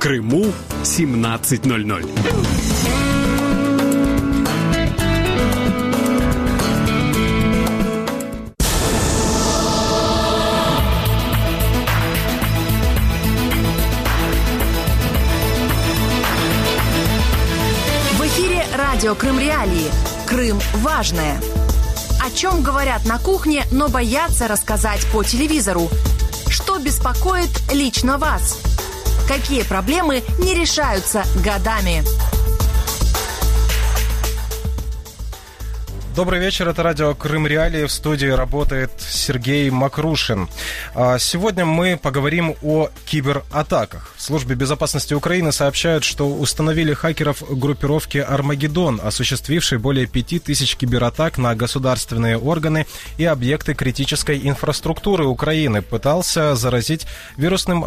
Крыму 17:00. В эфире радио «Крым Реалии». Крым важное. О чем говорят на кухне, но боятся рассказать по телевизору? Что беспокоит лично вас? Какие проблемы не решаются годами? Добрый вечер, это радио «Крым Реалии». В студии работает Сергей Макрушин. Сегодня мы поговорим о кибератаках. В Службе безопасности Украины сообщают, что установили хакеров группировки «Армагеддон», осуществившей более 5000 кибератак на государственные органы и объекты критической инфраструктуры Украины. Пытаясь заразить вирусным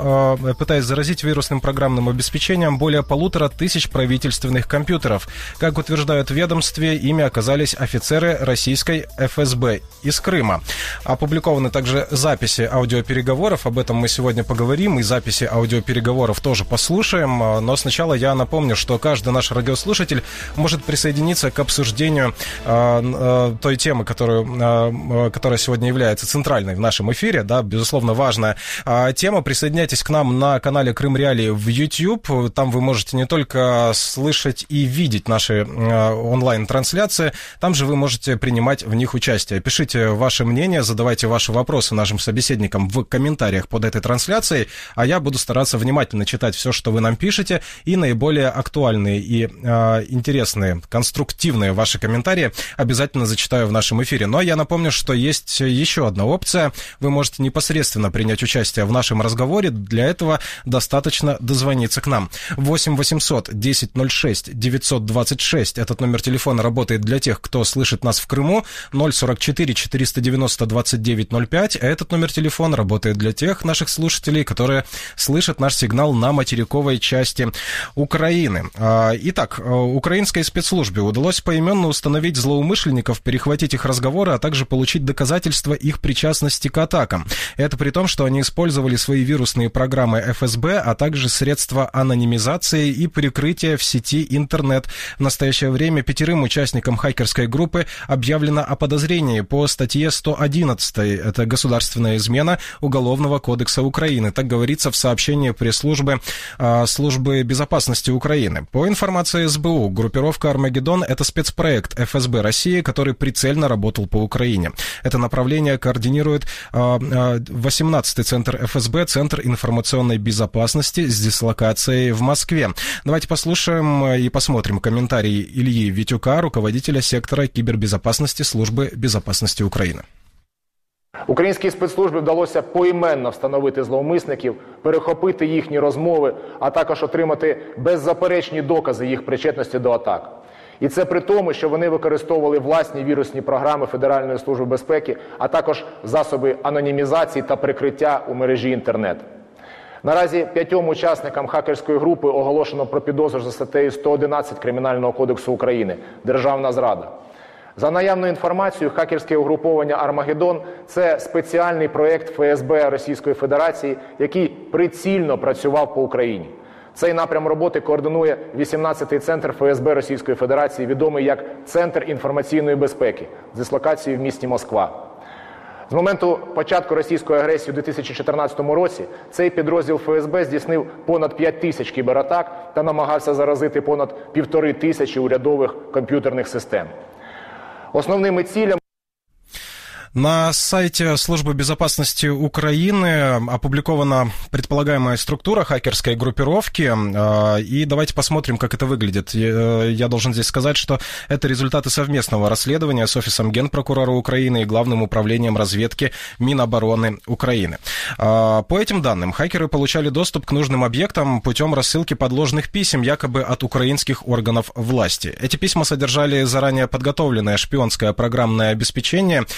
программным обеспечением более 1500 правительственных компьютеров. Как утверждают в ведомстве, ими оказались офицеры российской ФСБ из Крыма. Опубликованы также записи аудиопереговоров, об этом мы сегодня поговорим, и записи аудиопереговоров тоже послушаем, но сначала я напомню, что каждый наш радиослушатель может присоединиться к обсуждению той темы, которая сегодня является центральной в нашем эфире, да, безусловно, важная тема. Присоединяйтесь к нам на канале «Крым Реалии» в YouTube, там вы можете не только слышать и видеть наши онлайн-трансляции, там же вы можете принимать в них участие. Пишите ваше мнение, задавайте ваши вопросы нашим собеседникам в комментариях под этой трансляцией, а я буду стараться внимательно читать все, что вы нам пишете, и наиболее актуальные и интересные, конструктивные ваши комментарии обязательно зачитаю в нашем эфире. Но я напомню, что есть еще одна опция. Вы можете непосредственно принять участие в нашем разговоре. Для этого достаточно дозвониться к нам. 8 800 10 06 926. Этот номер телефона работает для тех, кто слышит нас в Крыму, 044 490 2905. Этот номер телефона работает для тех наших слушателей, которые слышат наш сигнал на материковой части Украины. Итак, украинской спецслужбе удалось поименно установить злоумышленников, перехватить их разговоры, а также получить доказательства их причастности к атакам. Это при том, что они использовали свои вирусные программы ФСБ, а также средства анонимизации и прикрытия в сети интернет. В настоящее время 5 участникам хакерской группы объявлено о подозрении по статье 111, это государственная измена Уголовного кодекса Украины. Так говорится в сообщении пресс-службы Службы безопасности Украины. По информации СБУ, группировка «Армагеддон» — это спецпроект ФСБ России, который прицельно работал по Украине. Это направление координирует 18-й центр ФСБ, Центр информационной безопасности с дислокацией в Москве. Давайте послушаем и посмотрим комментарий Ильи Витюка, руководителя сектора кібербезпечності Служби безпечності України. Українській спецслужбі вдалося поіменно встановити зловмисників, перехопити їхні розмови, а також отримати беззаперечні докази їх причетності до атак. І це при тому, що вони використовували власні вірусні програми Федеральної служби безпеки, а також засоби анонімізації та прикриття у мережі інтернет. Наразі 5 учасникам хакерської групи оголошено про підозру за статтею 111 Кримінального кодексу України «Державна зрада». За наявною інформацією, хакерське угруповання «Армагеддон» – це спеціальний проєкт ФСБ Російської Федерації, який прицільно працював по Україні. Цей напрям роботи координує 18-й центр ФСБ Російської Федерації, відомий як Центр інформаційної безпеки, з дислокацією в місті Москва. З моменту початку російської агресії у 2014 році цей підрозділ ФСБ здійснив понад 5000 кібератак та намагався заразити понад 1500 урядових комп'ютерних систем. Основними цілями На сайте Службы безопасности Украины опубликована предполагаемая структура хакерской группировки, и давайте посмотрим, как это выглядит. Я должен здесь сказать, что это результаты совместного расследования с Офисом Генпрокурора Украины и Главным управлением разведки Минобороны Украины. По этим данным, хакеры получали доступ к нужным объектам путем рассылки подложных писем, якобы от украинских органов власти. Эти письма содержали заранее подготовленное шпионское программное обеспечение или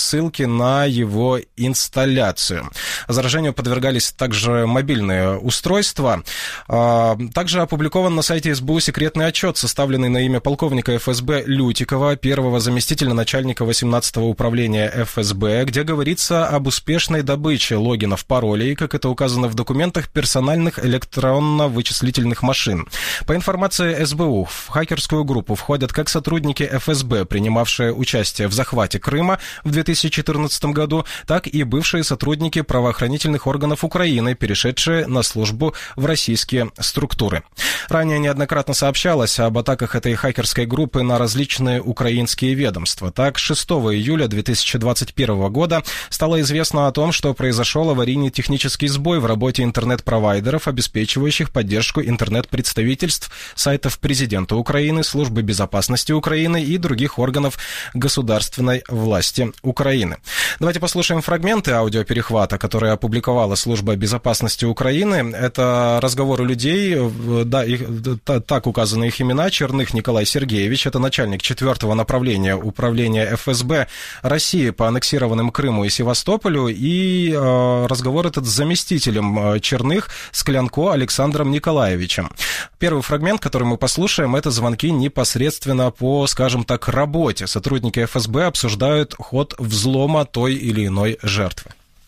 ссылки на его инсталляцию. Заражению подвергались также мобильные устройства. Также опубликован на сайте СБУ секретный отчет, составленный на имя полковника ФСБ Лютикова, первого заместителя начальника 18-го управления ФСБ, где говорится об успешной добыче логинов, паролей, как это указано в документах, персональных электронно-вычислительных машин. По информации СБУ, в хакерскую группу входят как сотрудники ФСБ, принимавшие участие в захвате Крыма в 2014 году, так и бывшие сотрудники правоохранительных органов Украины, перешедшие на службу в российские структуры. Ранее неоднократно сообщалось об атаках этой хакерской группы на различные украинские ведомства. Так, 6 июля 2021 года стало известно о том, что произошел аварийный технический сбой в работе интернет-провайдеров, обеспечивающих поддержку интернет-представительств, сайтов президента Украины, Службы безопасности Украины и других органов государственной власти Украины. Давайте послушаем фрагменты аудиоперехвата, которые опубликовала Служба безопасности Украины. Это разговоры людей, да, так указаны их имена. Черных Николай Сергеевич, это начальник 4-го направления управления ФСБ России по аннексированным Крыму и Севастополю, и разговор этот с заместителем Черных Склянко Александром Николаевичем. Первый фрагмент, который мы послушаем, это звонки непосредственно по, скажем так, работе. Сотрудники ФСБ обсуждают ход взлома той или иной жертвы.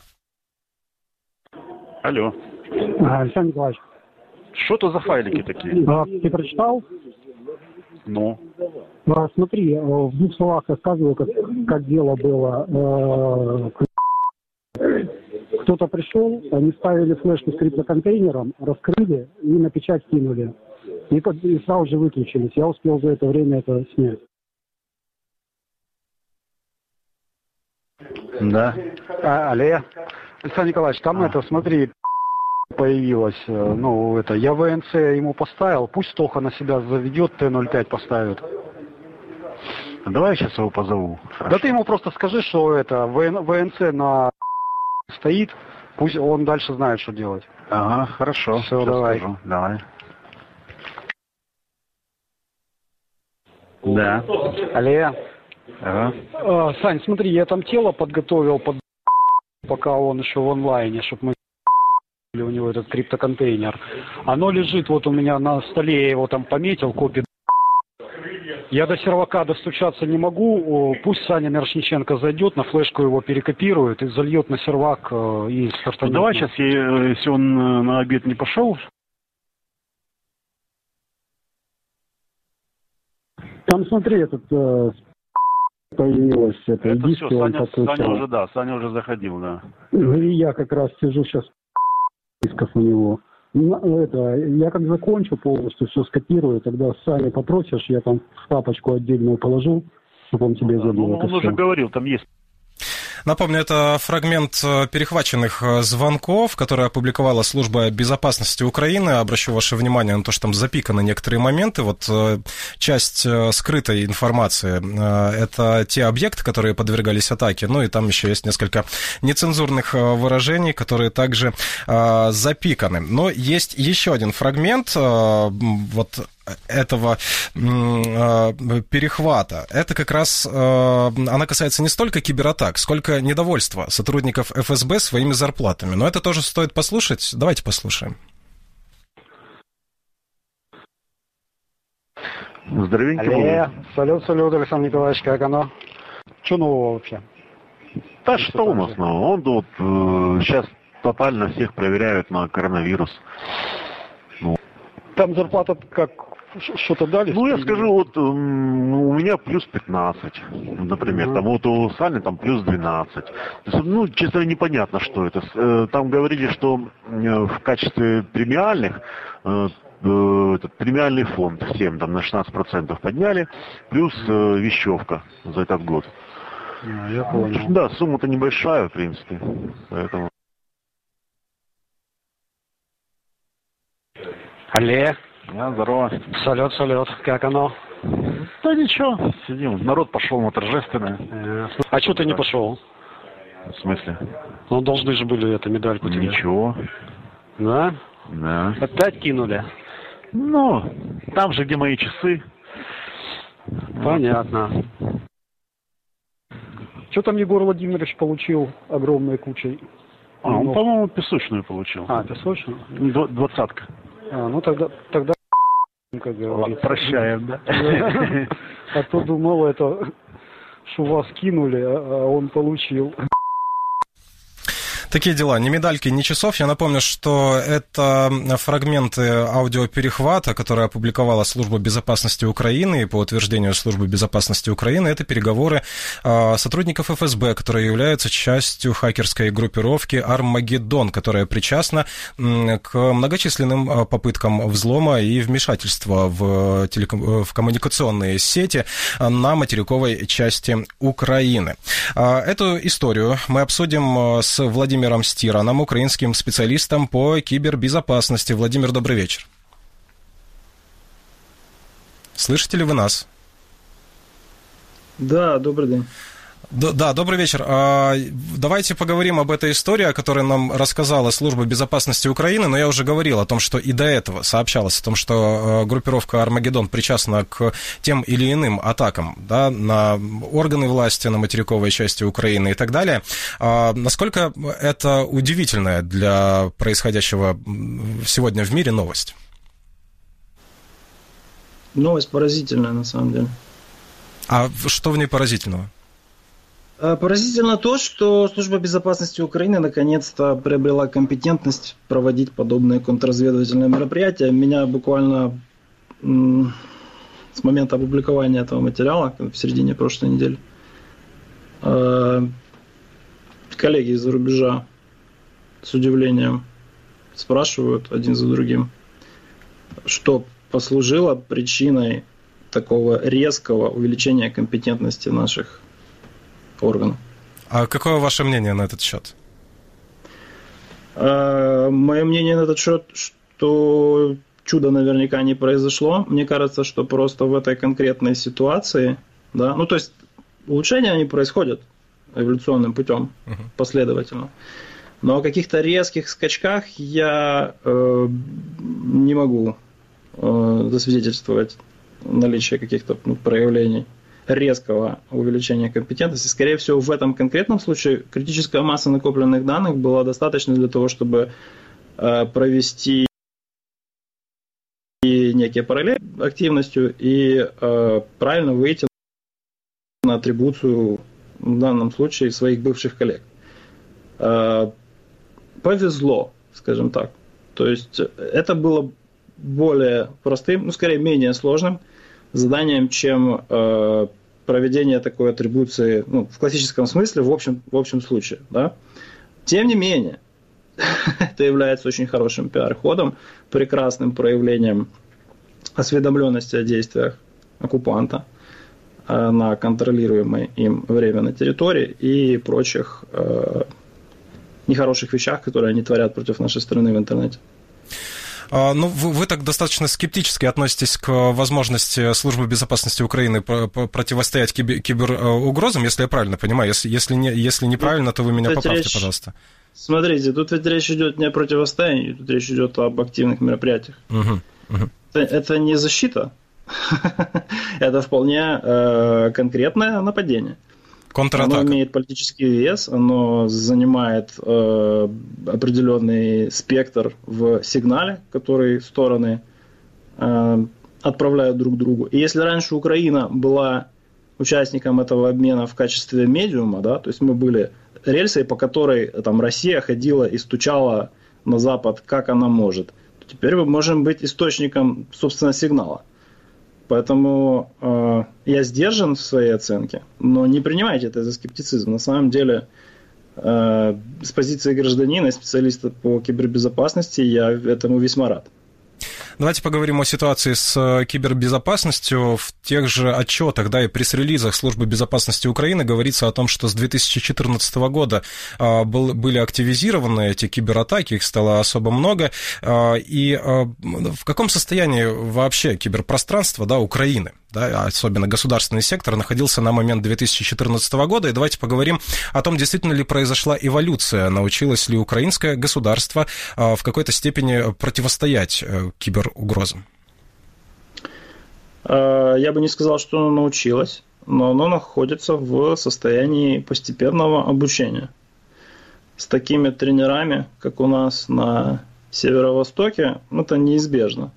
Алло. Александр Николаевич. Что это за файлики такие? Ты прочитал? Ну? Смотри, в двух словах рассказываю, как дело было. Кто-то пришел, они ставили флешку с криптоконтейнером, раскрыли и на печать кинули. И сразу же выключились. Я успел за это время это снять. Да. Алле. Александр Николаевич, там смотри, появилось, я ВНЦ ему поставил, пусть Тоха на себя заведет, Т-05 поставит. Давай я сейчас его позову. Хорошо. Да ты ему просто скажи, что это ВНЦ на стоит, пусть он дальше знает, что делать. Ага, хорошо. Все, давай. Скажу. Давай. Да. Алле. Ага. Сань, смотри, я там тело подготовил, пока он еще в онлайне, чтобы мы у него этот криптоконтейнер. Оно лежит вот у меня на столе, я его там пометил, копию. Я до сервака достучаться не могу. Пусть Саня Мирошниченко зайдет, на флешку его перекопирует и зальет на сервак и стартанет. Давай сейчас, если он на обед не пошел. Там смотри, появилось это. Это все, Саня уже заходил, да. И я как раз сижу сейчас дисков у него. Я как закончу полностью, все скопирую, тогда Саня попросишь, я там в папочку отдельную положу, чтобы он тебе забил. Он уже говорил, там есть. Напомню, это фрагмент перехваченных звонков, которые опубликовала Служба безопасности Украины. Обращу ваше внимание на то, что там запиканы некоторые моменты. Вот часть скрытой информации – это те объекты, которые подвергались атаке. Ну и там еще есть несколько нецензурных выражений, которые также запиканы. Но есть еще один фрагмент вот этого перехвата. Это как раз, она касается не столько кибератак, сколько недовольства сотрудников ФСБ своими зарплатами. Но это тоже стоит послушать. Давайте послушаем. Здоровенько. Салют, Александр Николаевич, как оно? Что нового вообще? Да что у нас нового? Он тут сейчас тотально всех проверяют на коронавирус. Там зарплата как... Что-то дали? Ну, я скажу, вот у меня плюс 15, например. Там вот у Сани там плюс 12. Ну, честно, непонятно, что это. Там говорили, что в качестве премиальных этот премиальный фонд всем там на 16% подняли, плюс вещевка за этот год. Я понял. Да, сумма-то небольшая, в принципе. Поэтому... Алле. Здорово. Салют, как оно? Да ничего, сидим. Народ пошел на торжественное. А что ты не пошел? В смысле? Ну, должны же были эту медальку тебе. Ничего. Да? Да. Опять кинули? Ну, там же, где мои часы. Понятно. Что там Егор Владимирович получил огромной кучей? Он, по-моему, песочную получил. Песочную? 20-ка. Ну тогда как говорится. Прощаем, да? А то думал, это, что вас кинули, а он получил. Такие дела. Ни медальки, ни часов. Я напомню, что это фрагменты аудиоперехвата, которые опубликовала Служба безопасности Украины. И по утверждению Службы безопасности Украины, это переговоры сотрудников ФСБ, которые являются частью хакерской группировки «Армагеддон», которая причастна к многочисленным попыткам взлома и вмешательства в коммуникационные сети на материковой части Украины. Эту историю мы обсудим с Владимиром Стираном, украинским специалистом по кибербезопасности. Владимир, добрый вечер. Слышите ли вы нас? Да, добрый день. Да, добрый вечер. Давайте поговорим об этой истории, о которой нам рассказала Служба безопасности Украины, но я уже говорил о том, что и до этого сообщалось о том, что группировка «Армагеддон» причастна к тем или иным атакам, да, на органы власти, на материковой части Украины и так далее. Насколько это удивительная для происходящего сегодня в мире новость? Новость поразительная, на самом деле. А что в ней поразительного? Поразительно то, что Служба безопасности Украины наконец-то приобрела компетентность проводить подобные контрразведывательные мероприятия. Меня буквально с момента опубликования этого материала, в середине прошлой недели, коллеги из-за рубежа с удивлением спрашивают один за другим, что послужило причиной такого резкого увеличения компетентности наших органов. А какое ваше мнение на этот счет? Мое мнение на этот счет, что чудо наверняка не произошло. Мне кажется, что просто в этой конкретной ситуации, да, ну то есть улучшения они происходят эволюционным путем, последовательно. Но о каких-то резких скачках я не могу засвидетельствовать наличие каких-то проявлений резкого увеличения компетентности. Скорее всего, в этом конкретном случае критическая масса накопленных данных была достаточна для того, чтобы провести некие параллели активностью и правильно выйти на атрибуцию, в данном случае, своих бывших коллег. Повезло, скажем так. То есть это было более простым, ну, скорее, менее сложным заданием, чем проведение такой атрибуции, ну, в классическом смысле, в общем случае. Да? Тем не менее, это является очень хорошим пиар-ходом, прекрасным проявлением осведомленности о действиях оккупанта на контролируемой им временной территории и прочих нехороших вещах, которые они творят против нашей страны в интернете. Ну, вы так достаточно скептически относитесь к возможности Службы безопасности Украины противостоять киберугрозам, если я правильно понимаю. Если неправильно, то вы меня поправьте, пожалуйста. Смотрите, тут ведь речь идет не о противостоянии, тут речь идет об активных мероприятиях. Это не защита, это вполне конкретное нападение. Контратака. Оно имеет политический вес, оно занимает определенный спектр в сигнале, который стороны отправляют друг другу. И если раньше Украина была участником этого обмена в качестве медиума, да, то есть мы были рельсой, по которой там Россия ходила и стучала на Запад, как она может, то теперь мы можем быть источником, собственно, сигнала. Поэтому я сдержан в своей оценке, но не принимайте это за скептицизм. На самом деле, с позиции гражданина и специалиста по кибербезопасности я этому весьма рад. Давайте поговорим о ситуации с кибербезопасностью. В тех же отчетах, да, и пресс-релизах Службы безопасности Украины говорится о том, что с 2014 года были активизированы эти кибератаки, их стало особо много. И в каком состоянии вообще киберпространство, да, Украины, да, особенно государственный сектор, находился на момент 2014 года? И давайте поговорим о том, действительно ли произошла эволюция, научилось ли украинское государство в какой-то степени противостоять киберугрозам. Я бы не сказал, что оно научилось. но оно находится в состоянии постепенного обучения. С такими тренерами, как у нас на Северо-Востоке, это неизбежно.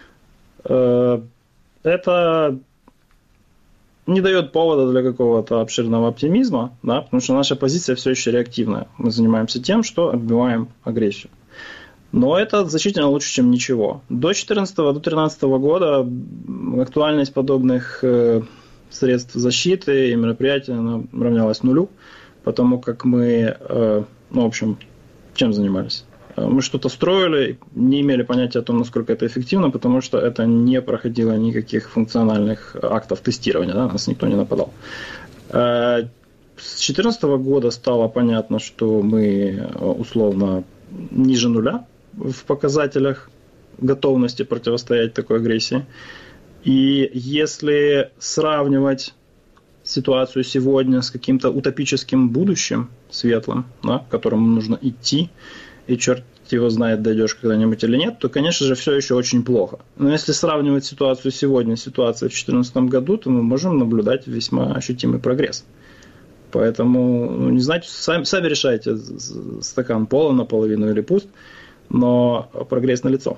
Это не дает повода для какого-то обширного оптимизма, да, потому что наша позиция все еще реактивная. Мы занимаемся тем, что отбиваем агрессию. Но это значительно лучше, чем ничего. До 2014-2013 года актуальность подобных средств защиты и мероприятий равнялась нулю, потому как мы, в общем, чем занимались? Мы что-то строили, не имели понятия о том, насколько это эффективно, потому что это не проходило никаких функциональных актов тестирования, да, нас никто не нападал. С 2014 года стало понятно, что мы условно ниже нуля в показателях готовности противостоять такой агрессии. И если сравнивать ситуацию сегодня с каким-то утопическим будущим, светлым, да, к которому нужно идти, и черт его знает, дойдешь когда-нибудь или нет, то, конечно же, все еще очень плохо. Но если сравнивать ситуацию сегодня с ситуацией в 2014 году, то мы можем наблюдать весьма ощутимый прогресс. Поэтому, не знаю, сами решайте, стакан полон наполовину или пуст, но прогресс налицо.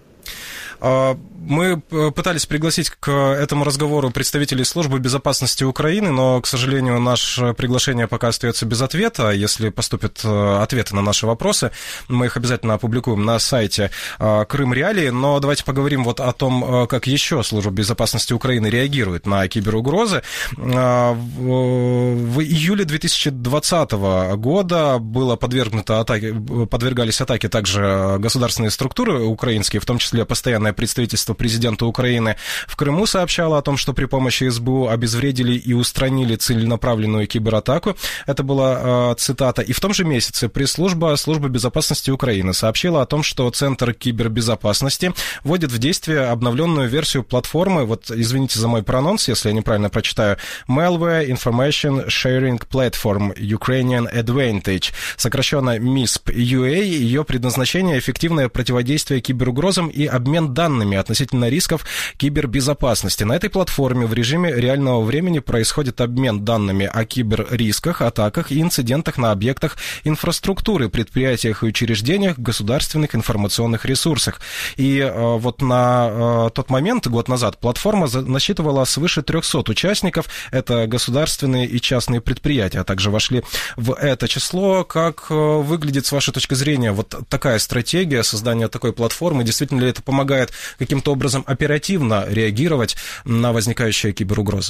Мы пытались пригласить к этому разговору представителей Службы безопасности Украины, но, к сожалению, наше приглашение пока остается без ответа. Если поступят ответы на наши вопросы, мы их обязательно опубликуем на сайте Крым Реалии. Но давайте поговорим вот о том, как еще Служба безопасности Украины реагирует на киберугрозы. В июле 2020 года подвергались атаке также государственные структуры украинские, в том числе постоянное представительство президента Украины в Крыму сообщало о том, что при помощи СБУ обезвредили и устранили целенаправленную кибератаку. Это была цитата. И в том же месяце пресс-служба Службы безопасности Украины сообщила о том, что Центр кибербезопасности вводит в действие обновленную версию платформы, вот извините за мой прононс, если я неправильно прочитаю, Malware Information Sharing Platform Ukrainian Advantage, сокращенно MISP-UA. Ее предназначение — эффективное противодействие киберугрозам и обмен данными относительно рисков кибербезопасности. На этой платформе в режиме реального времени происходит обмен данными о киберрисках, атаках и инцидентах на объектах инфраструктуры, предприятиях и учреждениях, государственных информационных ресурсах. И вот на тот момент, год назад, платформа насчитывала свыше 300 участников. Это государственные и частные предприятия, а также вошли в это число. Как выглядит, с вашей точки зрения, вот такая стратегия создания такой платформы? Действительно ли это помогает каким-то образом оперативно реагировать на возникающие киберугрозы?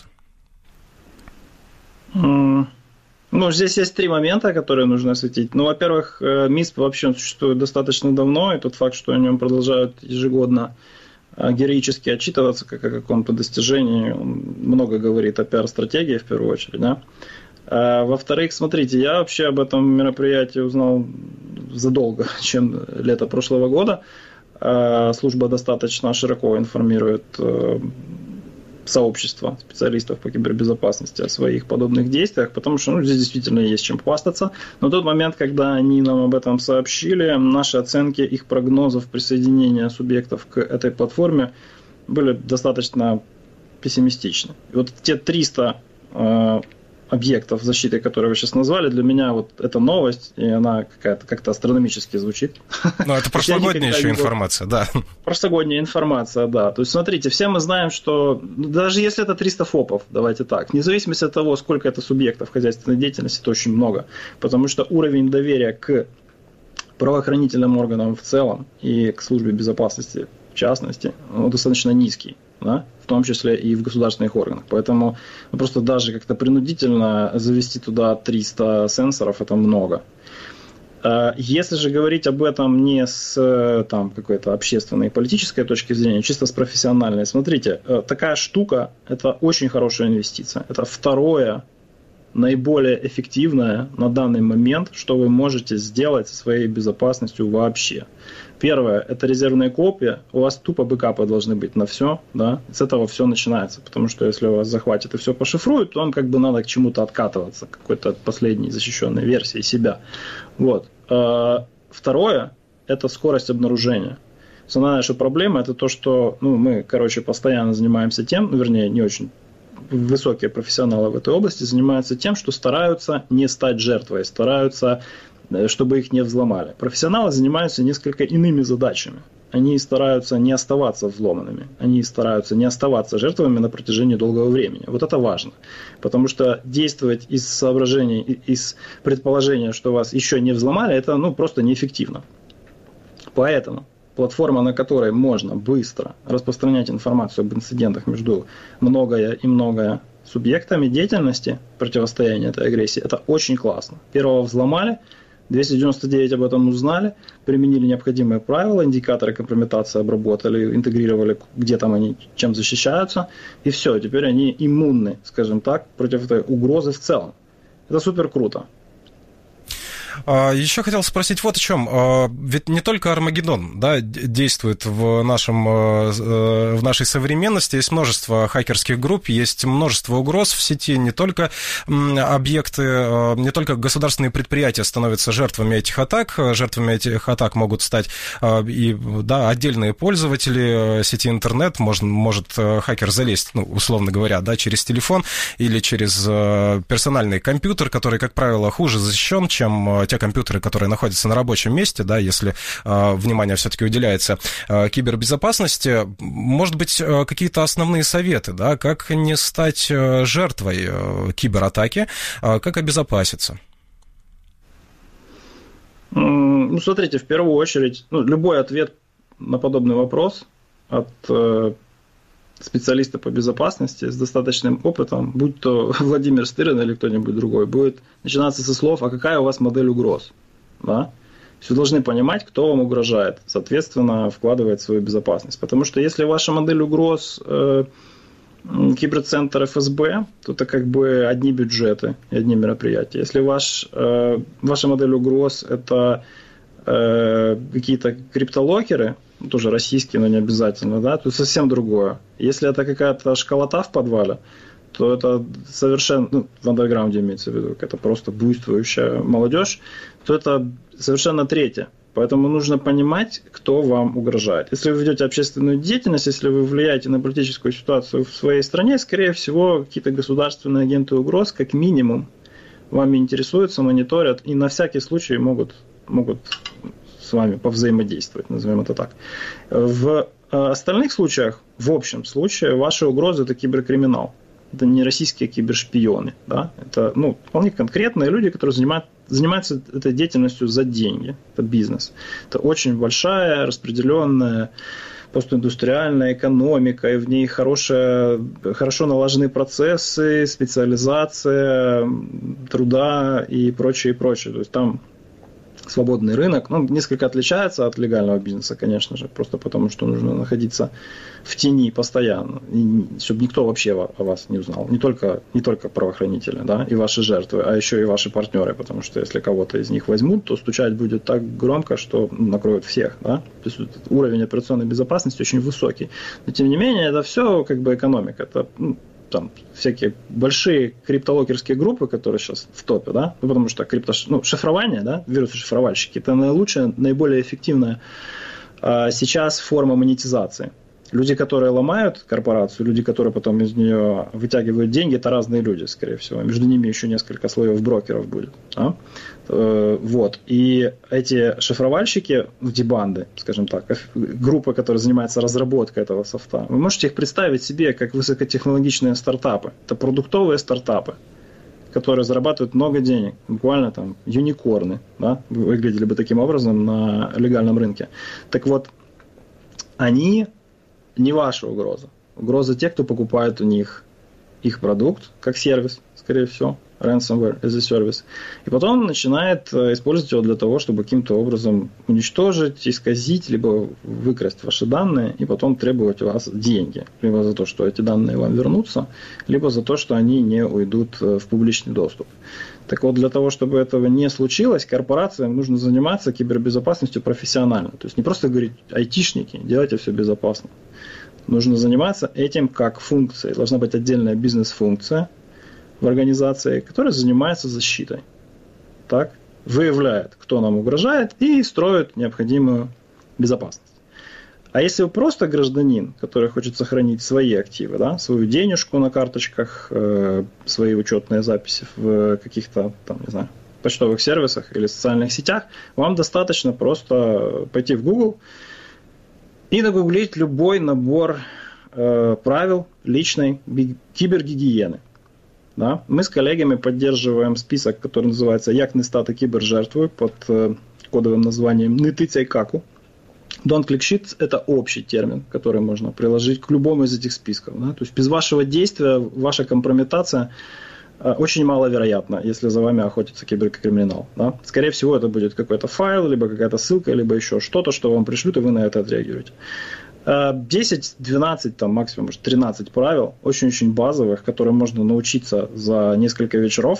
Здесь есть три момента, которые нужно осветить. Во-первых, МИСП вообще существует достаточно давно, и тот факт, что о нем продолжают ежегодно героически отчитываться, как о каком-то достижении, много говорит о пиар-стратегии в первую очередь, да? Во-вторых, смотрите, я вообще об этом мероприятии узнал задолго, чем лето прошлого года. Служба достаточно широко информирует сообщество специалистов по кибербезопасности о своих подобных действиях, потому что здесь действительно есть чем хвастаться. Но тот момент, когда они нам об этом сообщили, наши оценки их прогнозов присоединения субъектов к этой платформе были достаточно пессимистичны. И вот те 300 объектов защиты, которые вы сейчас назвали, для меня вот эта новость, и она как-то астрономически звучит. Это прошлогодняя еще информация, да. Прошлогодняя информация, да. То есть, смотрите, все мы знаем, что даже если это 300 ФОПов, давайте так, вне зависимости от того, сколько это субъектов хозяйственной деятельности, это очень много. Потому что уровень доверия к правоохранительным органам в целом и к службе безопасности в частности достаточно низкий, да? В том числе и в государственных органах. Поэтому просто даже как-то принудительно завести туда 300 сенсоров – это много. Если же говорить об этом не с какой-то общественной и политической точки зрения, чисто с профессиональной, смотрите, такая штука – это очень хорошая инвестиция. Это второе, наиболее эффективное на данный момент, что вы можете сделать со своей безопасностью вообще. Первое – это резервные копии. У вас тупо бэкапы должны быть на все. Да? С этого все начинается. Потому что если у вас захватит и все пошифрует, то вам надо к чему-то откатываться, к какой-то последней защищенной версии себя. Вот. Второе – это скорость обнаружения. Основная наша проблема – это то, что мы, постоянно занимаемся тем, не очень высокие профессионалы в этой области занимаются тем, что стараются не стать жертвой, стараются, чтобы их не взломали. Профессионалы занимаются несколько иными задачами. Они стараются не оставаться взломанными, они стараются не оставаться жертвами на протяжении долгого времени. Вот это важно, потому что действовать из соображений, из предположения, что вас еще не взломали, это просто неэффективно. Поэтому платформа, на которой можно быстро распространять информацию об инцидентах между многое субъектами деятельности противостояния этой агрессии, это очень классно. Первого взломали, 299 об этом узнали, применили необходимые правила, индикаторы компрометации обработали, интегрировали, где там они, чем защищаются, и все, теперь они иммунны, скажем так, против этой угрозы в целом. Это супер круто. Еще хотел спросить вот о чем. Ведь не только Армагеддон, да, действует в нашей современности. Есть множество хакерских групп, есть множество угроз в сети. Не только объекты, не только государственные предприятия становятся жертвами этих атак. Жертвами этих атак могут стать и отдельные пользователи сети интернет. Может хакер залезть, условно говоря, через телефон или через персональный компьютер, который, как правило, хуже защищен, чем те компьютеры, которые находятся на рабочем месте, да, если внимание все-таки уделяется кибербезопасности. Может быть, какие-то основные советы, да, как не стать жертвой кибератаки, как обезопаситься? Смотрите, в первую очередь, любой ответ на подобный вопрос от специалиста по безопасности с достаточным опытом, будь то Владимир Стырин или кто-нибудь другой, будет начинаться со слов: а какая у вас модель угроз? Да? Вы должны понимать, кто вам угрожает, соответственно, вкладывать в свою безопасность. Потому что если ваша модель угроз киберцентр ФСБ, то это как бы одни бюджеты и одни мероприятия. Если ваша модель угроз это какие-то криптолокеры, тоже российские, но не обязательно, да, то совсем другое. Если это какая-то школота в подвале, то это совершенно, в андерграунде имеется в виду, это просто буйствующая молодежь, то это совершенно третье. Поэтому нужно понимать, кто вам угрожает. Если вы ведете общественную деятельность, если вы влияете на политическую ситуацию в своей стране, скорее всего, какие-то государственные агенты угроз, как минимум, вами интересуются, мониторят и на всякий случай могут с вами повзаимодействовать, назовем это так. В остальных случаях, в общем случае, ваши угрозы – это киберкриминал. Это не российские кибершпионы. Да? Это вполне конкретные люди, которые занимаются этой деятельностью за деньги. Это бизнес. Это очень большая, распределенная постиндустриальная экономика, и в ней хорошо налажены процессы, специализация труда и прочее, прочее. То есть там свободный рынок, несколько отличается от легального бизнеса, конечно же, просто потому, что нужно находиться в тени постоянно, чтобы никто вообще о вас не узнал. Не только правоохранители, да, и ваши жертвы, а еще и ваши партнеры, потому что если кого-то из них возьмут, то стучать будет так громко, что накроют всех. Да? То есть уровень операционной безопасности очень высокий. Но тем не менее, это все как бы экономика. Это там всякие большие криптолокерские группы, которые сейчас в топе, да, потому что шифрование, да, вирусы-шифровальщики, это наилучшая, наиболее эффективная сейчас форма монетизации. Люди, которые ломают корпорацию, люди, которые потом из нее вытягивают деньги, это разные люди, скорее всего. Между ними еще несколько слоев брокеров будет. Да? Вот. И эти шифровальщики, эти банды, скажем так, группы, которые занимаются разработкой этого софта, вы можете их представить себе как высокотехнологичные стартапы. Это продуктовые стартапы, которые зарабатывают много денег. Буквально там юникорны, да? Выглядели бы таким образом на легальном рынке. Так вот, они не ваша угроза. Угроза тех, кто покупает у них их продукт как сервис, скорее всего, ransomware as a service, и потом начинает использовать его для того, чтобы каким-то образом уничтожить, исказить, либо выкрасть ваши данные, и потом требовать у вас деньги. Либо за то, что эти данные вам вернутся, либо за то, что они не уйдут в публичный доступ. Так вот, для того, чтобы этого не случилось, корпорациям нужно заниматься кибербезопасностью профессионально. То есть не просто говорить: айтишники, делайте все безопасно. Нужно заниматься этим как функцией. Должна быть отдельная бизнес-функция в организации, которая занимается защитой. Так? Выявляет, кто нам угрожает, и строит необходимую безопасность. А если вы просто гражданин, который хочет сохранить свои активы, да, свою денежку на карточках, свои учетные записи в каких-то, там, не знаю, почтовых сервисах или социальных сетях, вам достаточно просто пойти в Google и нагуглить любой набор правил личной кибергигиены. Да? Мы с коллегами поддерживаем список, который называется «Як не стати кибержертвою» под кодовым названием «Не тицяй каку». Don't click shit – это общий термин, который можно приложить к любому из этих списков. Да? То есть без вашего действия ваша компрометация очень маловероятна, если за вами охотится киберкриминал. Да? Скорее всего, это будет какой-то файл, либо какая-то ссылка, либо еще что-то, что вам пришлют, и вы на это отреагируете. 10, 12, там, максимум, может, 13 правил, очень-очень базовых, которым можно научиться за несколько вечеров.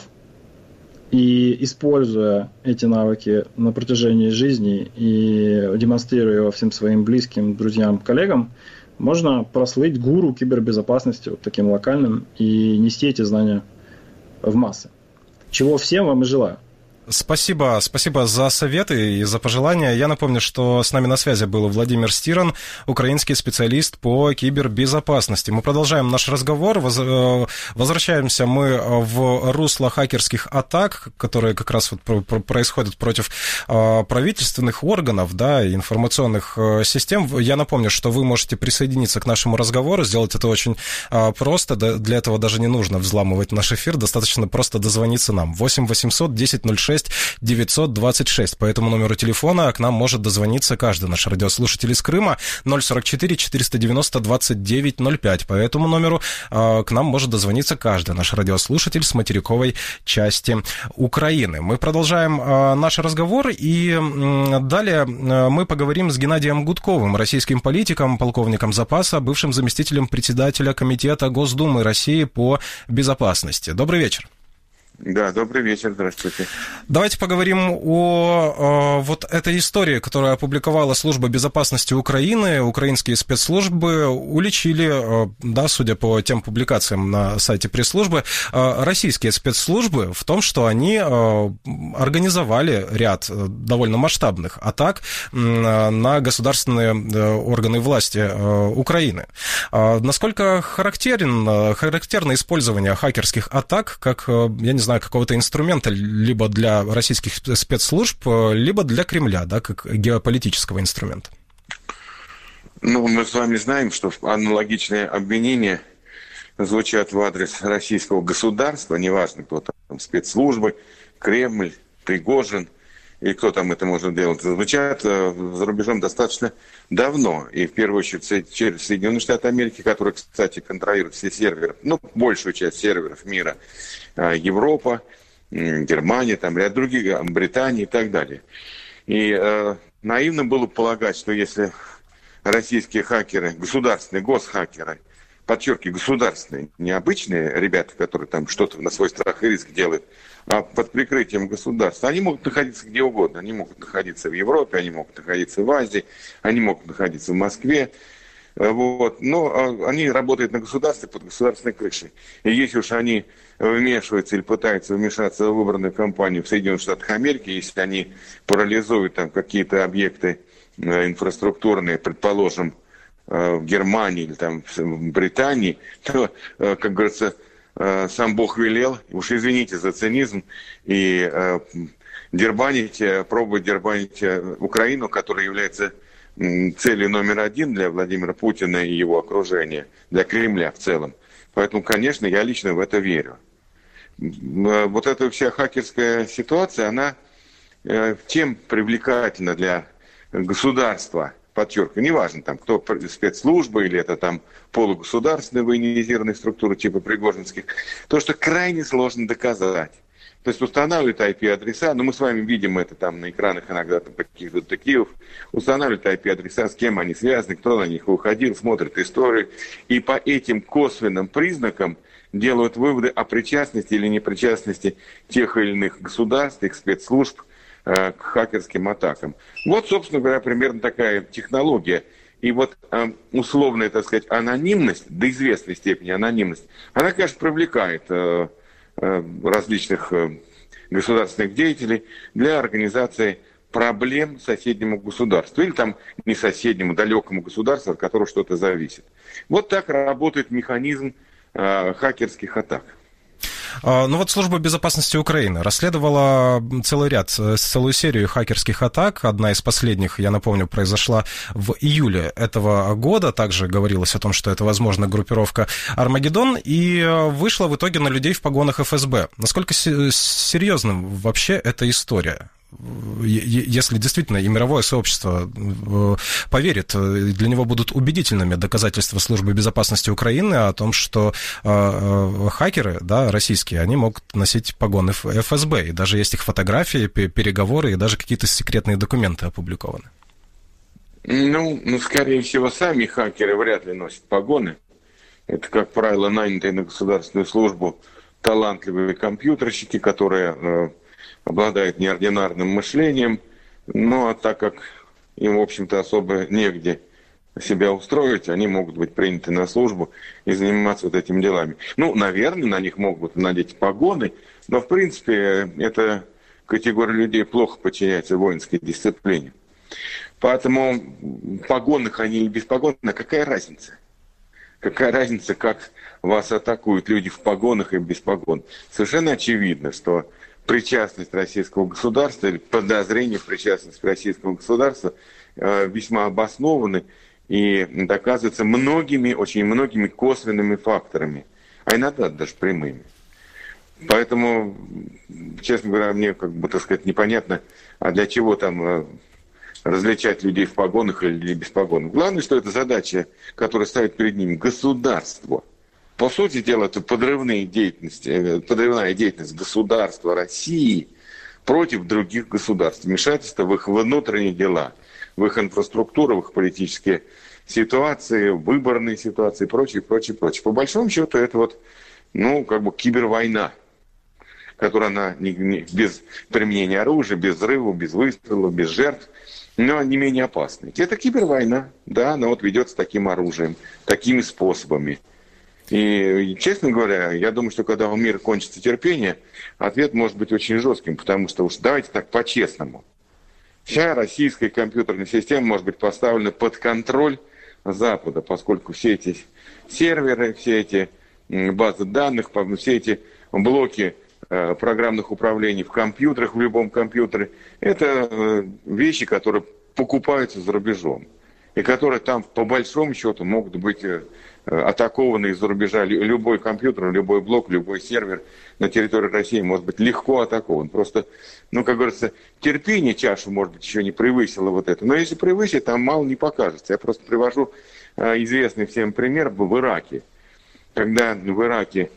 И используя эти навыки на протяжении жизни и демонстрируя его всем своим близким, друзьям, коллегам, можно прослыть гуру кибербезопасности вот таким локальным и нести эти знания в массы. Чего всем вам и желаю. Спасибо за советы и за пожелания. Я напомню, что с нами на связи был Владимир Стиран, украинский специалист по кибербезопасности. Мы продолжаем наш разговор. Возвращаемся мы в русло хакерских атак, которые как раз вот происходят против правительственных органов, да, информационных систем. Я напомню, что вы можете присоединиться к нашему разговору, сделать это очень просто. Для этого даже не нужно взламывать наш эфир, достаточно просто дозвониться нам. 8 800 10 06 926. По этому номеру телефона к нам может дозвониться каждый наш радиослушатель из Крыма. 044 490 2905. По этому номеру к нам может дозвониться каждый наш радиослушатель с материковой части Украины. Мы продолжаем наш разговор, и далее мы поговорим с Геннадием Гудковым, российским политиком, полковником запаса, бывшим заместителем председателя Комитета Госдумы России по безопасности. Добрый вечер. Да, добрый вечер, здравствуйте. Давайте поговорим о вот этой истории, которую опубликовала Служба безопасности Украины. Украинские спецслужбы уличили, да, судя по тем публикациям на сайте пресс-службы, российские спецслужбы в том, что они организовали ряд довольно масштабных атак на государственные органы власти Украины. Насколько характерно использование хакерских атак как, я не знаю, какого-то инструмента либо для российских спецслужб, либо для Кремля, да, как геополитического инструмента? Ну, мы с вами знаем, что аналогичные обвинения звучат в адрес российского государства, неважно, кто там, спецслужбы, Кремль, Пригожин, или кто там это может делать, звучат за рубежом достаточно давно. И в первую очередь через Соединенные Штаты Америки, которые, кстати, контролируют все серверы, ну, большую часть серверов мира, Европа, Германия, там ряд других, Британия и так далее. И наивно было полагать, что если российские хакеры, государственные госхакеры, подчеркиваю, государственные, не обычные ребята, которые там что-то на свой страх и риск делают, а под прикрытием государства, они могут находиться где угодно. Они могут находиться в Европе, они могут находиться в Азии, они могут находиться в Москве. Вот. Но они работают на государстве под государственной крышей. И если уж они вмешиваются или пытаются вмешаться в выбранную кампанию в Соединенных Штатах Америки, если они парализуют там какие-то объекты инфраструктурные, предположим, в Германии или там в Британии, то, как говорится, сам Бог велел, уж извините за цинизм, и пробовать дербанить Украину, которая является целью номер один для Владимира Путина и его окружения, для Кремля в целом. Поэтому, конечно, я лично в это верю. Вот эта вся хакерская ситуация, она тем привлекательна для государства, подчеркиваю, неважно, там, кто спецслужбы или это там полугосударственные военизированные структуры типа пригожинских, то, что крайне сложно доказать. То есть устанавливают IP-адреса, но мы с вами видим это там на экранах иногда там, каких-то детективов, устанавливают IP-адреса, с кем они связаны, кто на них уходил, смотрят историю, и по этим косвенным признакам делают выводы о причастности или непричастности тех или иных государств, их спецслужб к хакерским атакам. Вот, собственно говоря, примерно такая технология. И вот условная, так сказать, анонимность, до известной степени анонимность, она, конечно, привлекает различных государственных деятелей для организации проблем соседнему государству. Или там не соседнему, далекому государству, от которого что-то зависит. Вот так работает механизм хакерских атак. Ну вот Служба безопасности Украины расследовала целую серию хакерских атак. Одна из последних, я напомню, произошла в июле этого года. Также говорилось о том, что это, возможно, группировка «Армагеддон», и вышла в итоге на людей в погонах ФСБ. Насколько серьезным вообще эта история? Если действительно и мировое сообщество поверит, для него будут убедительными доказательства Службы безопасности Украины о том, что хакеры, да, российские, они могут носить погоны ФСБ, и даже есть их фотографии, переговоры, и даже какие-то секретные документы опубликованы. Ну, скорее всего, сами хакеры вряд ли носят погоны. Это, как правило, нанятые на государственную службу талантливые компьютерщики, которые обладают неординарным мышлением, ну а так как им, в общем-то, особо негде себя устроить, они могут быть приняты на службу и заниматься вот этими делами. Ну, наверное, на них могут надеть погоны, но, в принципе, эта категория людей плохо подчиняется воинской дисциплине. Поэтому в погонах они или без погон, а какая разница? Какая разница, как вас атакуют люди в погонах и без погон? Совершенно очевидно, что причастность российского государства или подозрение в причастности российского государства весьма обоснованы и доказываются очень многими косвенными факторами, а иногда даже прямыми. Поэтому, честно говоря, мне, непонятно, а для чего там различать людей в погонах или без погон. Главное, что это задача, которая ставит перед ним государство. По сути дела, это подрывная деятельность государства России против других государств. Вмешательство в их внутренние дела, в их инфраструктуру, в их политические ситуации, выборные ситуации и прочее. По большому счету, это кибервойна, которая она без применения оружия, без взрывов, без выстрелов, без жертв, но не менее опасна. Это кибервойна, да, она ведется таким оружием, такими способами. И, честно говоря, я думаю, что когда у мира кончится терпение, ответ может быть очень жестким, потому что давайте так по-честному. Вся российская компьютерная система может быть поставлена под контроль Запада, поскольку все эти серверы, все эти базы данных, все эти блоки программных управлений в компьютерах, в любом компьютере, это вещи, которые покупаются за рубежом. И которые там, по большому счету, могут быть атакованы из-за рубежа. Любой компьютер, любой блок, любой сервер на территории России может быть легко атакован. Просто, как говорится, терпение чашу, может быть, еще не превысило вот это. Но если превысит, там мало не покажется. Я просто привожу известный всем пример в Ираке. Когда в Ираке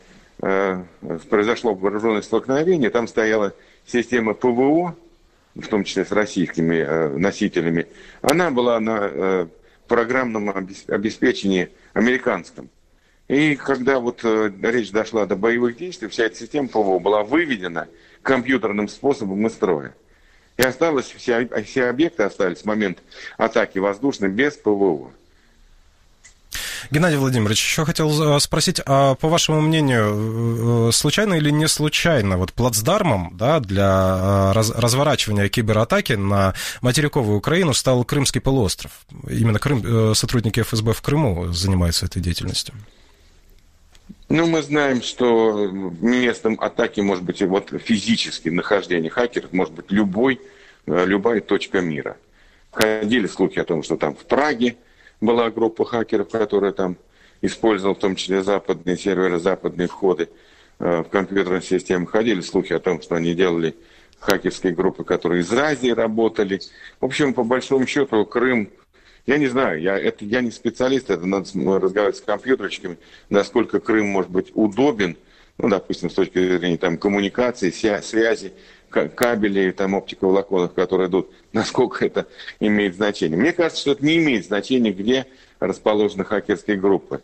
произошло вооруженное столкновение, там стояла система ПВО, в том числе с российскими носителями, она была на программном обеспечении американском. И когда речь дошла до боевых действий, вся эта система ПВО была выведена компьютерным способом из строя. И все объекты остались в момент атаки воздушной без ПВО. Геннадий Владимирович, еще хотел спросить, а по вашему мнению, случайно или не случайно плацдармом, да, для разворачивания кибератаки на материковую Украину стал Крымский полуостров? Именно сотрудники ФСБ в Крыму занимаются этой деятельностью. Мы знаем, что местом атаки может быть физически нахождение хакеров, может быть любая точка мира. Ходили слухи о том, что там в Праге была группа хакеров, которая там использовала в том числе западные серверы, западные входы в компьютерные системы. Ходили слухи о том, что они делали хакерские группы, которые из Азии работали. В общем, по большому счету, Крым, я не знаю, я не специалист, это надо разговаривать с компьютерщиками, насколько Крым может быть удобен, допустим, с точки зрения коммуникации, связи, кабелей, оптиковолоконов, которые идут, насколько это имеет значение. Мне кажется, что это не имеет значения, где расположены хакерские группы.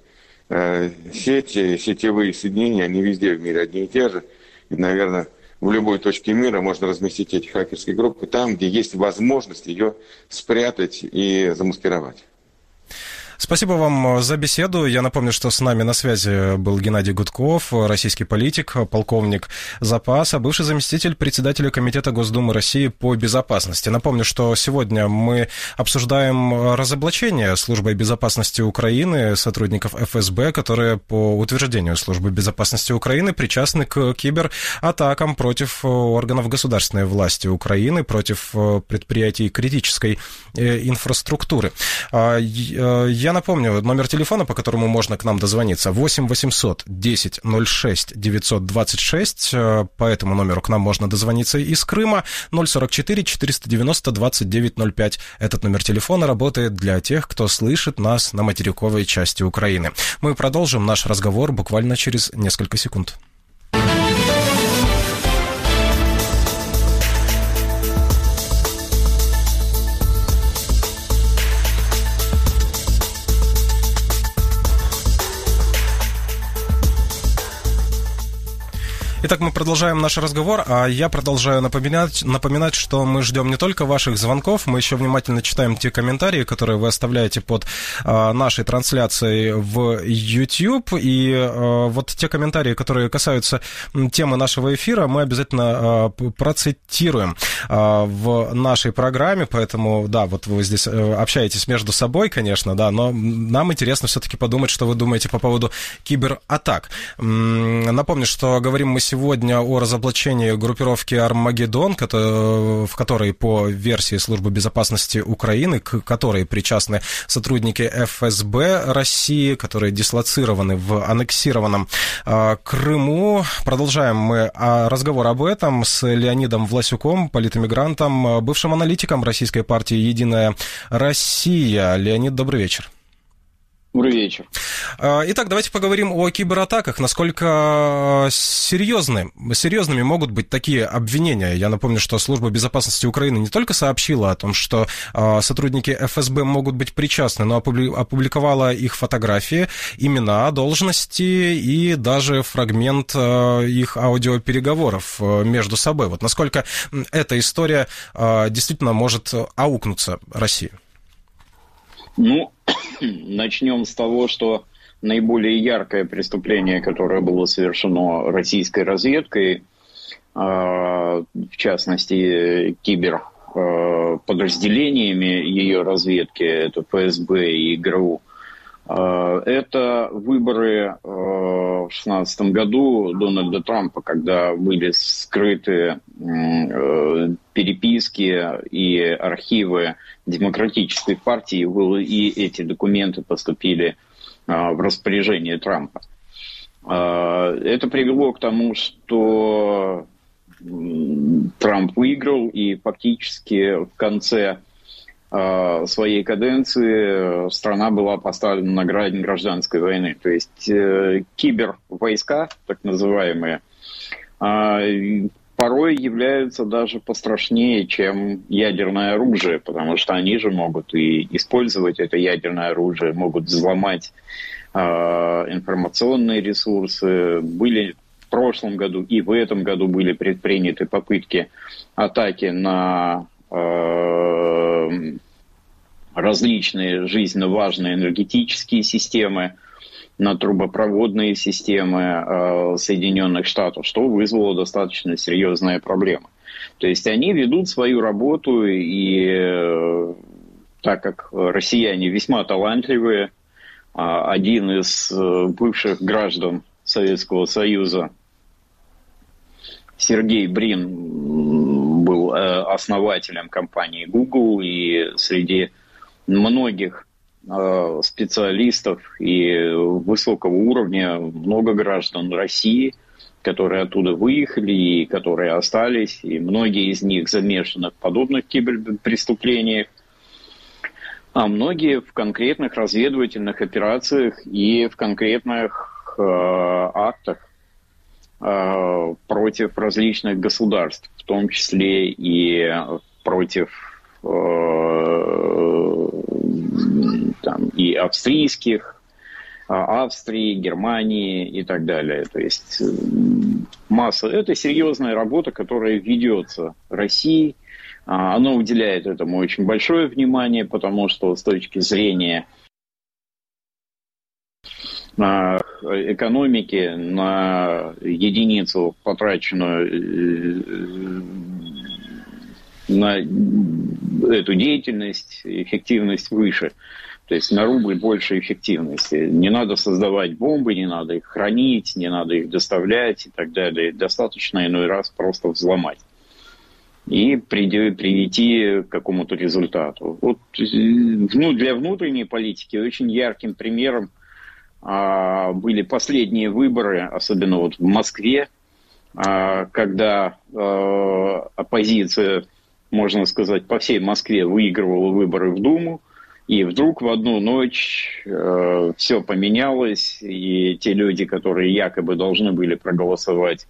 Сетевые соединения, они везде в мире одни и те же. И, наверное, в любой точке мира можно разместить эти хакерские группы там, где есть возможность ее спрятать и замаскировать. Спасибо вам за беседу. Я напомню, что с нами на связи был Геннадий Гудков, российский политик, полковник запаса, бывший заместитель председателя Комитета Госдумы России по безопасности. Напомню, что сегодня мы обсуждаем разоблачение Службой безопасности Украины сотрудников ФСБ, которые, по утверждению Службы безопасности Украины, причастны к кибератакам против органов государственной власти Украины, против предприятий критической инфраструктуры. Я напомню, номер телефона, по которому можно к нам дозвониться, 8 800 10 06 926. По этому номеру к нам можно дозвониться из Крыма. 044 490 2905. Этот номер телефона работает для тех, кто слышит нас на материковой части Украины. Мы продолжим наш разговор буквально через несколько секунд. Итак, мы продолжаем наш разговор, а я продолжаю напоминать, что мы ждем не только ваших звонков, мы еще внимательно читаем те комментарии, которые вы оставляете под нашей трансляцией в YouTube, и вот те комментарии, которые касаются темы нашего эфира, мы обязательно процитируем в нашей программе, поэтому, да, вот вы здесь общаетесь между собой, конечно, да, но нам интересно все-таки подумать, что вы думаете по поводу кибератак. Напомню, что говорим мы сегодня о разоблачении группировки «Армагеддон», в которой, по версии Службы безопасности Украины, к которой причастны сотрудники ФСБ России, которые дислоцированы в аннексированном Крыму. Продолжаем мы разговор об этом с Леонидом Власюком, политэмигрантом, бывшим аналитиком российской партии «Единая Россия». Леонид, добрый вечер. Добрый вечер. Итак, давайте поговорим о кибератаках. Насколько серьезными могут быть такие обвинения? Я напомню, что Служба безопасности Украины не только сообщила о том, что сотрудники ФСБ могут быть причастны, но опубликовала их фотографии, имена, должности и даже фрагмент их аудиопереговоров между собой. Вот насколько эта история действительно может аукнуться России? Ну, начнем с того, что наиболее яркое преступление, которое было совершено российской разведкой, в частности, киберподразделениями ее разведки, это ФСБ и ГРУ, это выборы в 2016 году Дональда Трампа, когда были скрыты переписки и архивы Демократической партии, и эти документы поступили в распоряжение Трампа. Это привело к тому, что Трамп выиграл, и фактически в конце своей каденции страна была поставлена на грань гражданской войны. То есть кибервойска, так называемые, порой являются даже пострашнее, чем ядерное оружие, потому что они же могут и использовать это ядерное оружие, могут взломать информационные ресурсы. Были в прошлом году и в этом году были предприняты попытки атаки на различные жизненно важные энергетические системы, на трубопроводные системы Соединенных Штатов, что вызвало достаточно серьезные проблемы. То есть они ведут свою работу, и так как россияне весьма талантливые, один из бывших граждан Советского Союза, Сергей Брин, был основателем компании Google, и среди многих специалистов и высокого уровня много граждан России, которые оттуда выехали и которые остались, и многие из них замешаны в подобных киберпреступлениях, а многие в конкретных разведывательных операциях и в конкретных актах против различных государств, в том числе и против и австрийских, Австрии, Германии и так далее. То есть масса. Это серьезная работа, которая ведется Россией. Она уделяет этому очень большое внимание, потому что с точки зрения экономики на единицу, потраченную на эту деятельность, эффективность выше. То есть на рубль больше эффективности. Не надо создавать бомбы, не надо их хранить, не надо их доставлять и так далее. Достаточно иной раз просто взломать и привести к какому-то результату. Вот, для внутренней политики очень ярким примером были последние выборы, особенно вот в Москве, когда оппозиция, можно сказать, по всей Москве выигрывала выборы в Думу, и вдруг в одну ночь все поменялось, и те люди, которые якобы должны были проголосовать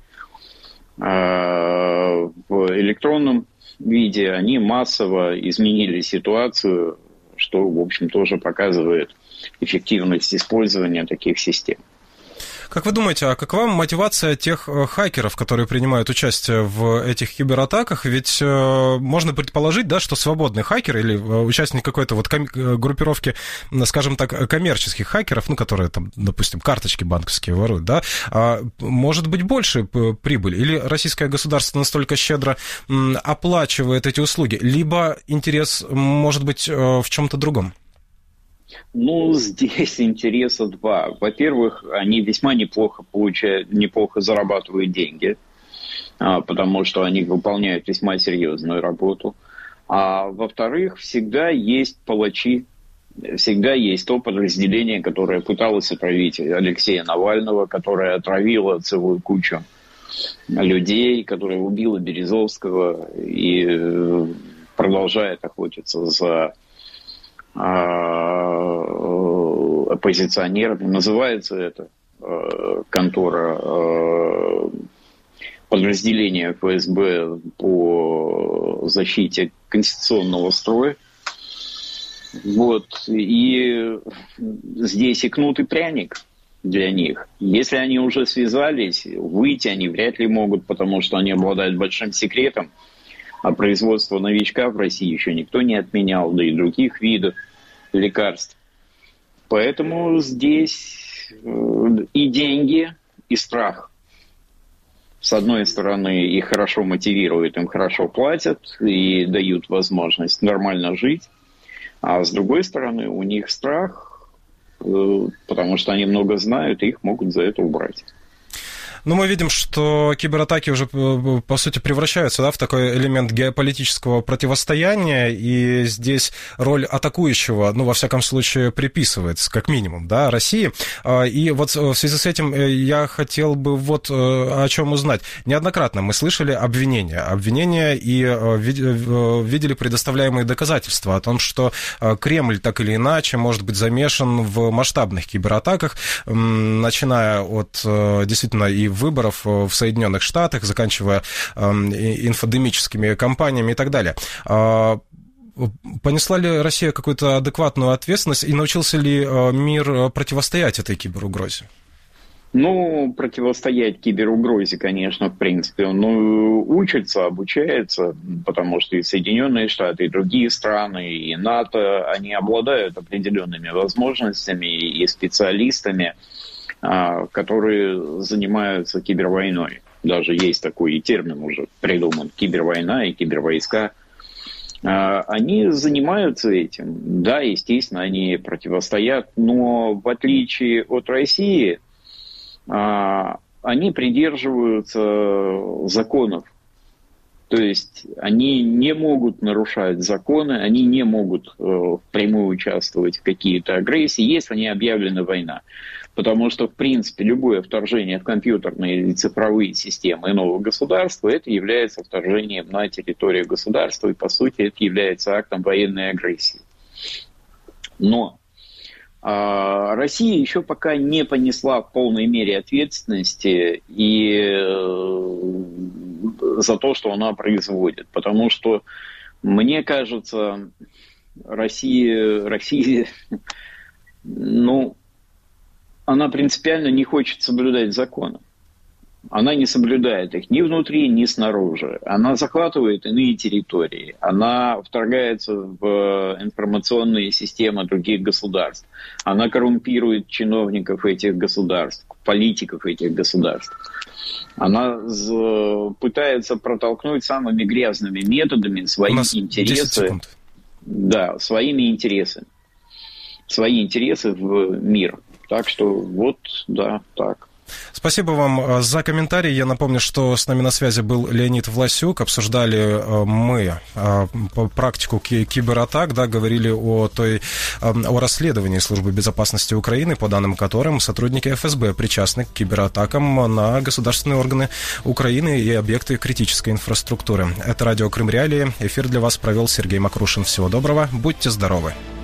в электронном виде, они массово изменили ситуацию, что, в общем, тоже показывает эффективность использования таких систем. Как вы думаете, а какова мотивация тех хакеров, которые принимают участие в этих кибератаках? Ведь можно предположить, да, что свободный хакер или участник какой-то вот группировки, скажем так, коммерческих хакеров, которые там, допустим, карточки банковские воруют, да, может быть больше прибыль? Или российское государство настолько щедро оплачивает эти услуги? Либо интерес может быть в чем-то другом? Здесь интереса два. Во-первых, они весьма неплохо зарабатывают деньги, потому что они выполняют весьма серьезную работу. А во-вторых, всегда есть палачи, всегда есть то подразделение, которое пыталось отравить Алексея Навального, которое отравило целую кучу людей, которое убило Березовского и продолжает охотиться за оппозиционерами. Называется это контора подразделения ФСБ по защите конституционного строя. И здесь и кнут, и пряник для них. Если они уже связались, выйти они вряд ли могут, потому что они обладают большим секретом. А производство новичка в России еще никто не отменял, да и других видов лекарств. Поэтому здесь и деньги, и страх. С одной стороны, их хорошо мотивируют, им хорошо платят и дают возможность нормально жить. А с другой стороны, у них страх, потому что они много знают, и их могут за это убрать. Мы видим, что кибератаки уже, по сути, превращаются, да, в такой элемент геополитического противостояния, и здесь роль атакующего, во всяком случае, приписывается, как минимум, да, России. И вот в связи с этим я хотел бы вот о чем узнать. Неоднократно мы слышали обвинения и видели предоставляемые доказательства о том, что Кремль так или иначе может быть замешан в масштабных кибератаках, начиная от действительно и выборов в Соединенных Штатах, заканчивая инфодемическими кампаниями и так далее. Понесла ли Россия какую-то адекватную ответственность и научился ли мир противостоять этой киберугрозе? Противостоять киберугрозе, конечно, в принципе, он учится, обучается, потому что и Соединенные Штаты, и другие страны, и НАТО, они обладают определенными возможностями и специалистами, которые занимаются кибервойной. Даже есть такой термин уже придуман: кибервойна и кибервойска. Они занимаются этим. Да, естественно, они противостоят, но в отличие от России, они придерживаются законов. То есть они не могут нарушать законы, они не могут впрямую участвовать в какие-то агрессии, если не объявлена война. Потому что, в принципе, любое вторжение в компьютерные или цифровые системы иного государства, это является вторжением на территорию государства, и, по сути, это является актом военной агрессии. Но Россия еще пока не понесла в полной мере ответственности за то, что она производит. Потому что, мне кажется, Россия она принципиально не хочет соблюдать законы. Она не соблюдает их ни внутри, ни снаружи. Она захватывает иные территории. Она вторгается в информационные системы других государств. Она коррумпирует чиновников этих государств, политиков этих государств. Она пытается протолкнуть самыми грязными методами свои интересы. Да, своими интересами. Свои интересы в мир. Так что вот, да, так. Спасибо вам за комментарий. Я напомню, что с нами на связи был Леонид Власюк. Обсуждали мы практику кибератак, да, говорили о расследовании Службы безопасности Украины, по данным которым сотрудники ФСБ причастны к кибератакам на государственные органы Украины и объекты критической инфраструктуры. Это радио Крым Реалии. Эфир для вас провел Сергей Макрушин. Всего доброго, будьте здоровы.